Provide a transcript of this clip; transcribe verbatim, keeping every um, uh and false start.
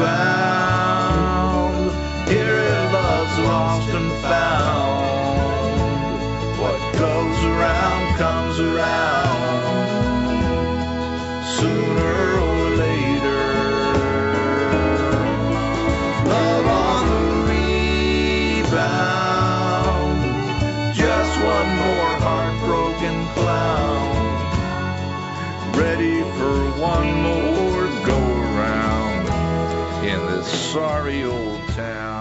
found. Here love's lost and found. What goes around comes around. Sooner or later. Love on the rebound. Just one more heartbroken clown. Ready for one more go around in this sorry old town.